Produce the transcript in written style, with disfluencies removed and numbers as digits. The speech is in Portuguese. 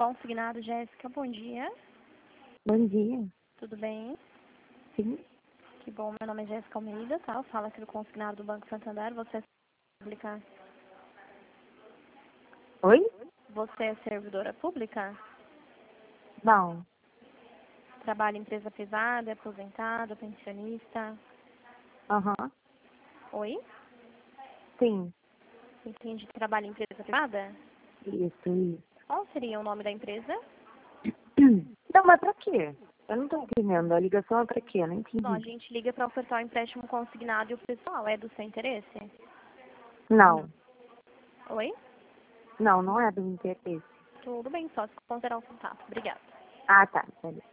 Consignado, Jéssica, bom dia. Bom dia. Tudo bem? Sim. Que bom, meu nome é Jéssica Almeida, tá? Eu falo aqui do Consignado do Banco Santander. Você é pública? Oi? Você é servidora pública? Não. Trabalha em empresa privada, é aposentado, pensionista? Aham. Oi? Sim. Entendi. Trabalha em empresa privada? Isso. Qual seria o nome da empresa? Não, mas pra quê? Eu não tô entendendo. A ligação é pra quê? Eu não Bom, a entendi. gente liga para ofertar o empréstimo consignado e o pessoal. É do seu interesse? Não. Oi? Não, não é do interesse. Tudo bem, só se considerar o contato. Obrigada. Ah, tá. Beleza.